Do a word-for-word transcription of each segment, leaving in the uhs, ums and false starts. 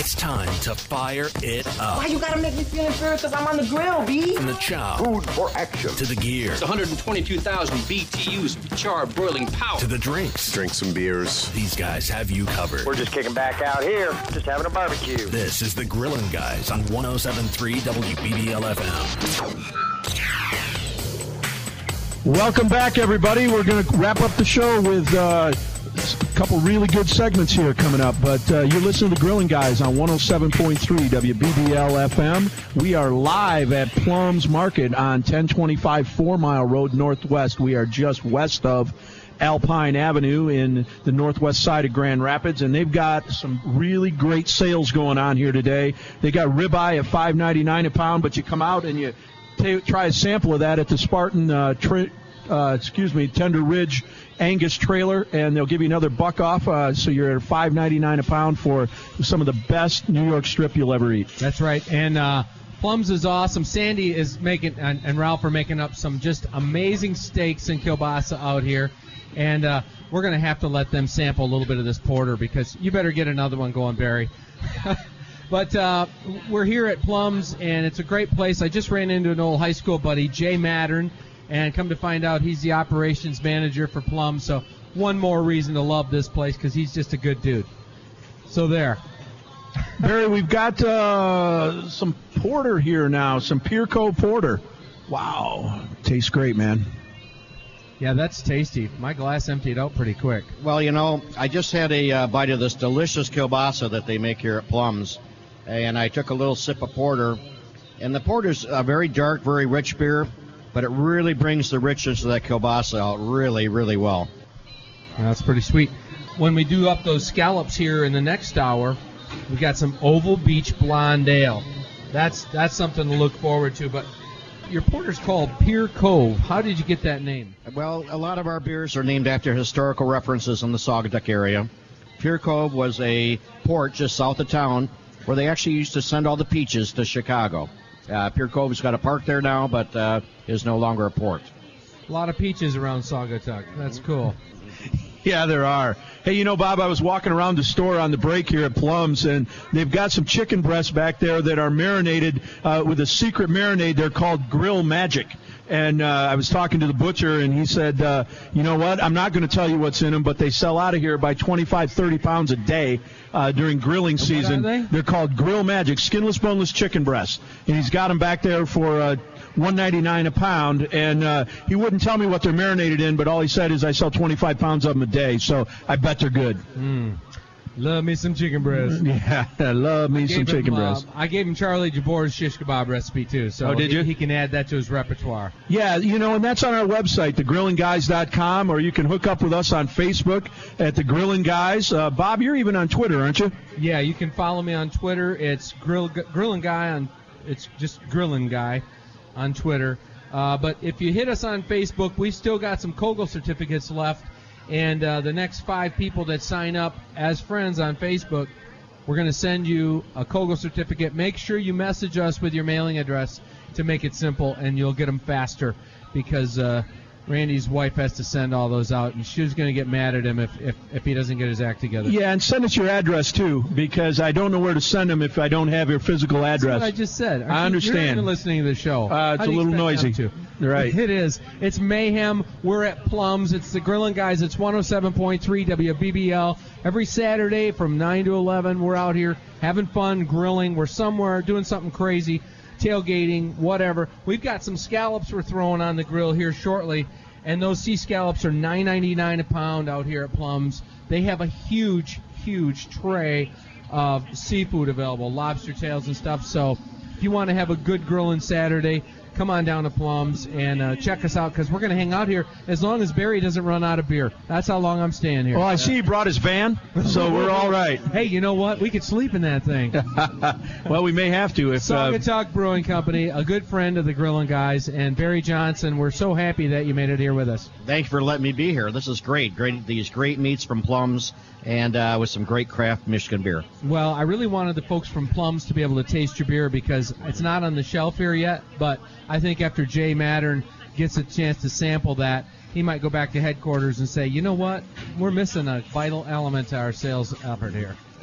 It's time to fire it up. Why you gotta make me feel inferior? Because I'm on the grill, B. From the chow. Food for action. To the gear. It's one hundred twenty-two thousand B T Us of charred broiling power. To the drinks. Drink some beers. These guys have you covered. We're just kicking back out here, just having a barbecue. This is the Grillin' Guys on one oh seven point three W B B L F M. Welcome back, everybody. We're going to wrap up the show with uh, a couple really good segments here coming up. But uh, you're listening to the Grillin' Guys on one oh seven point three W B B L F M. We are live at Plums Market on ten twenty-five Four Mile Road Northwest. We are just west of Alpine Avenue in the northwest side of Grand Rapids, and they've got some really great sales going on here today. They got ribeye at five ninety-nine a pound, but you come out and you t- try a sample of that at the Spartan, uh, tri- uh, excuse me, Tender Ridge Angus trailer, and they'll give you another buck off, uh, so you're at five ninety-nine a pound for some of the best New York strip you'll ever eat. That's right, and uh, Plums is awesome. Sandy is making, and, and Ralph are making up some just amazing steaks and kielbasa out here. And uh, we're going to have to let them sample a little bit of this porter because you better get another one going, Barry. But uh, we're here at Plums, and it's a great place. I just ran into an old high school buddy, Jay Mattern, and come to find out he's the operations manager for Plums. So one more reason to love this place because he's just a good dude. So there. Barry, we've got uh, some porter here now, some Pier Cove porter. Wow. Tastes great, man. Yeah, that's tasty. My glass emptied out pretty quick. Well, you know, I just had a uh, bite of this delicious kielbasa that they make here at Plums, and I took a little sip of porter. And the porter's a very dark, very rich beer, but it really brings the richness of that kielbasa out really, really well. That's pretty sweet. When we do up those scallops here in the next hour, we got some Oval Beach Blonde Ale. That's that's something to look forward to, but your porter's called Pier Cove. How did you get that name? Well, a lot of our beers are named after historical references in the Saugatuck area. Pier Cove was a port just south of town where they actually used to send all the peaches to Chicago. Uh, Pier Cove's got a park there now, but uh, is no longer a port. A lot of peaches around Saugatuck. That's cool. Yeah, there are. Hey, you know, Bob, I was walking around the store on the break here at Plums, and they've got some chicken breasts back there that are marinated uh, with a secret marinade. They're called Grill Magic. And uh, I was talking to the butcher, and he said, uh, you know what, I'm not going to tell you what's in them, but they sell out of here by twenty-five, thirty pounds a day uh, during grilling season. What are they? They're called Grill Magic, skinless, boneless chicken breasts. And he's got them back there for uh, one ninety-nine a pound, and uh, he wouldn't tell me what they're marinated in, but all he said is I sell twenty-five pounds of them a day, so I bet they're good. Mm. Love me some chicken breast. Yeah, I love me some chicken him, breast. Uh, I gave him Charlie Jabor's shish kebab recipe, too, so oh, did he, you? he can add that to his repertoire. Yeah, you know, and that's on our website, the grillin guys dot com, or you can hook up with us on Facebook at The Grillin' Guys. Uh, Bob, you're even on Twitter, aren't you? Yeah, you can follow me on Twitter. It's Grill, Grillin' Guy on, it's just Grillin' Guy on Twitter. Uh, but if you hit us on Facebook, we still got some Kogel certificates left. And uh, the next five people that sign up as friends on Facebook, we're going to send you a Kogel certificate. Make sure you message us with your mailing address to make it simple, and you'll get them faster because uh, Randy's wife has to send all those out, and she's going to get mad at him if, if, if he doesn't get his act together. Yeah, and send us your address, too, because I don't know where to send them if I don't have your physical address. That's what I just said. Aren't I you, understand. You're not even listening to the show. Uh, it's How a do you little expect noisy. not to? Right. It is. It's mayhem. We're at Plums. It's the Grillin' Guys. It's one oh seven point three W B B L. Every Saturday from nine to eleven, we're out here having fun, grilling. We're somewhere doing something crazy, tailgating, whatever. We've got some scallops we're throwing on the grill here shortly, and those sea scallops are nine ninety-nine a pound out here at Plums. They have a huge, huge tray of seafood available, lobster tails and stuff. So if you want to have a good grilling Saturday, come on down to Plums and uh, check us out because we're going to hang out here as long as Barry doesn't run out of beer. That's how long I'm staying here. Well, I see he brought his van, so we're all right. Hey, you know what? We could sleep in that thing. Well, we may have to. if uh, Saugatuck Brewing Company, a good friend of the Grillin' Guys, and Barry Johnson, we're so happy that you made it here with us. Thank you for letting me be here. This is great. Great, these great meats from Plums, and uh, with some great craft Michigan beer. Well, I really wanted the folks from Plums to be able to taste your beer because it's not on the shelf here yet, but I think after Jay Mattern gets a chance to sample that, he might go back to headquarters and say, you know what, we're missing a vital element to our sales effort here.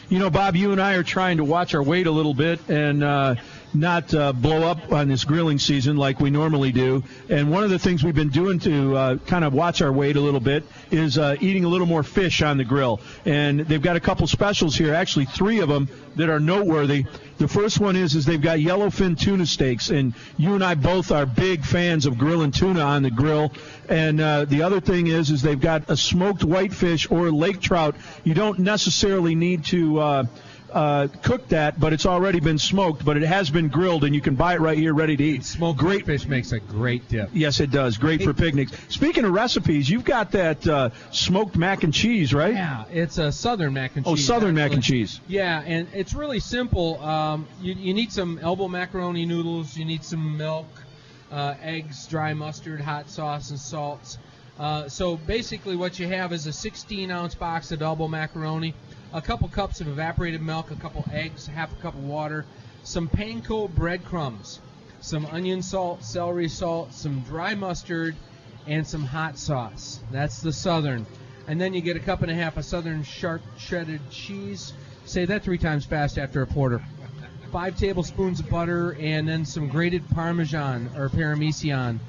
You know, Bob, you and I are trying to watch our weight a little bit and uh, not uh, blow up on this grilling season like we normally do. And one of the things we've been doing to uh, kind of watch our weight a little bit is uh, eating a little more fish on the grill. And they've got a couple specials here, actually three of them that are noteworthy. The first one is is they've got yellowfin tuna steaks, and you and I both are big fans of grilling tuna on the grill. And uh, the other thing is is they've got a smoked whitefish or lake trout. You don't necessarily need to uh, uh, cook that, but it's already been smoked, but it has been grilled, and you can buy it right here ready to eat. Smoked great fish makes a great dip. Yes, it does. Great for picnics. Speaking of recipes, you've got that uh, smoked mac and cheese, right? Yeah, it's a southern mac and cheese. Oh, southern mac and cheese. Yeah, and it's really simple. Um, you, you need some elbow macaroni noodles. You need some milk, uh, eggs, dry mustard, hot sauce, and salts. Uh, so basically what you have is a sixteen ounce box of elbow macaroni, a couple cups of evaporated milk, a couple eggs, half a cup of water, some panko breadcrumbs, some onion salt, celery salt, some dry mustard, and some hot sauce. That's the southern. And then you get a cup and a half of southern sharp shredded cheese. Say that three times fast after a porter. Five tablespoons of butter, and then some grated Parmesan or Parmesan.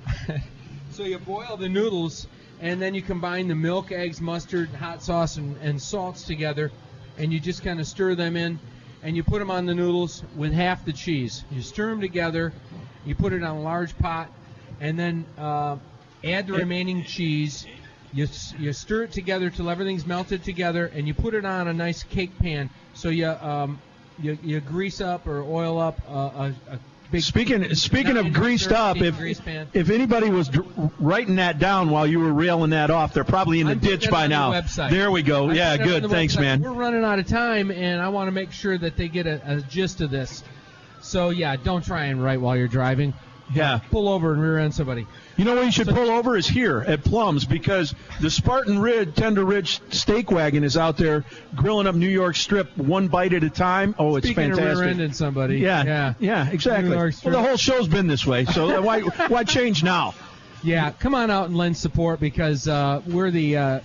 So you boil the noodles, and then you combine the milk, eggs, mustard, hot sauce, and, and salts together, and you just kind of stir them in, and you put them on the noodles with half the cheese. You stir them together, you put it on a large pot, and then uh, add the remaining cheese. You, you stir it together till everything's melted together, and you put it on a nice cake pan. So you um, you, you grease up or oil up a, a, a big. Speaking speaking of greased up, if if anybody was dr- writing that down while you were railing that off, they're probably in the I'm ditch by now. The there we go. I'm yeah, good. Thanks, website. man. We're running out of time, and I want to make sure that they get a, a gist of this. So yeah, don't try and write while you're driving. Yeah. Pull over and rear end somebody. You know where you should pull over is here at Plums, because the Spartan Ridge Tender Ridge Steak Wagon is out there grilling up New York strip one bite at a time. Oh, it's Speaking fantastic. Of rear ending somebody. Yeah, yeah, yeah, exactly. New York Well, the whole show's been this way, so why why change now? Yeah, come on out and lend support, because uh, we're the. Uh,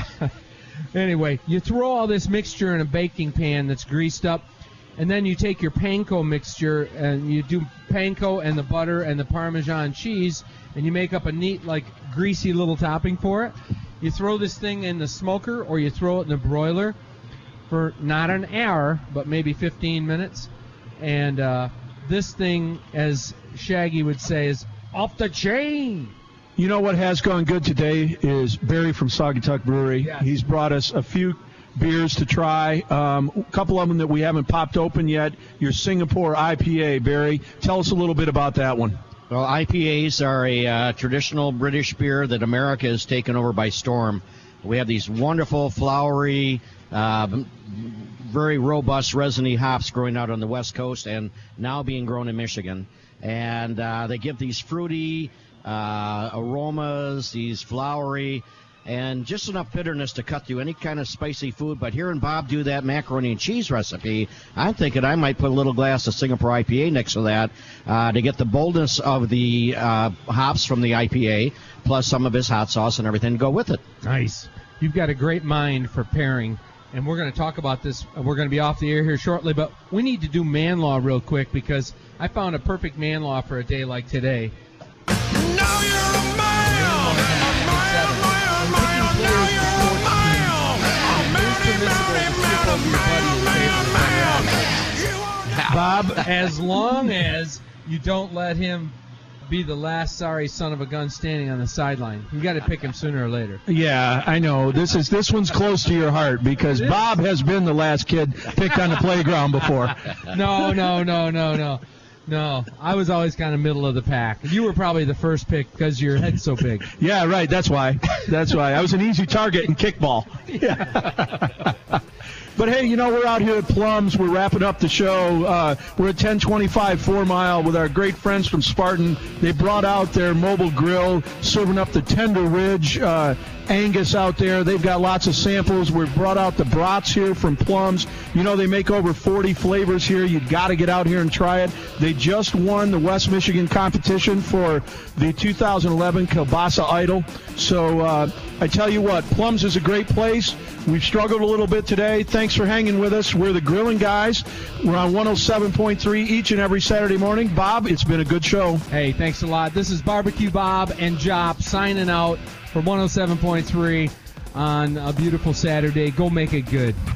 anyway, you throw all this mixture in a baking pan that's greased up. And then you take your panko mixture and you do panko and the butter and the Parmesan cheese, and you make up a neat, like, greasy little topping for it. You throw this thing in the smoker, or you throw it in the broiler for not an hour, but maybe fifteen minutes. And uh, this thing, as Shaggy would say, is off the chain. You know what has gone good today is Barry from Saugatuck Brewery. Yes. He's brought us a few beers to try. Um, a couple of them that we haven't popped open yet. Your Singapore I P A, Barry. Tell us a little bit about that one. Well, I P As are a uh, traditional British beer that America has taken over by storm. We have these wonderful, flowery, uh, very robust, resiny hops growing out on the West Coast and now being grown in Michigan. And uh, they give these fruity uh, aromas, these flowery, and just enough bitterness to cut through any kind of spicy food. But hearing Bob do that macaroni and cheese recipe, I'm thinking I might put a little glass of Singapore I P A next to that uh, to get the boldness of the uh, hops from the I P A, plus some of his hot sauce and everything to go with it. Nice. You've got a great mind for pairing, and we're going to talk about this. We're going to be off the air here shortly, but we need to do man law real quick, because I found a perfect man law for a day like today. Now you're a man! Bob, as long as you don't let him be the last sorry son of a gun standing on the sideline. You got to pick him sooner or later. Yeah, I know. This is this one's close to your heart, because Bob has been the last kid picked on the playground before. No, no, no, no, no. No, I was always kind of middle of the pack. You were probably the first pick because your head's so big. Yeah, right. That's why. That's why. I was an easy target in kickball. Yeah. But, hey, you know, we're out here at Plums. We're wrapping up the show. Uh, we're at ten twenty-five Four Mile with our great friends from Spartan. They brought out their mobile grill, serving up the Tender Ridge. Uh, Angus out there. They've got lots of samples. We've brought out the brats here from Plums. You know, they make over forty flavors here. You've got to get out here and try it. They just won the West Michigan competition for the two thousand eleven Kielbasa Idol. So uh, I tell you what, Plums is a great place. We've struggled a little bit today. Thanks for hanging with us. We're the Grilling Guys. We're on one oh seven point three each and every Saturday morning. Bob, it's been a good show. Hey, thanks a lot. This is Barbecue Bob and Jop signing out for one oh seven point three on a beautiful Saturday. Go make it good.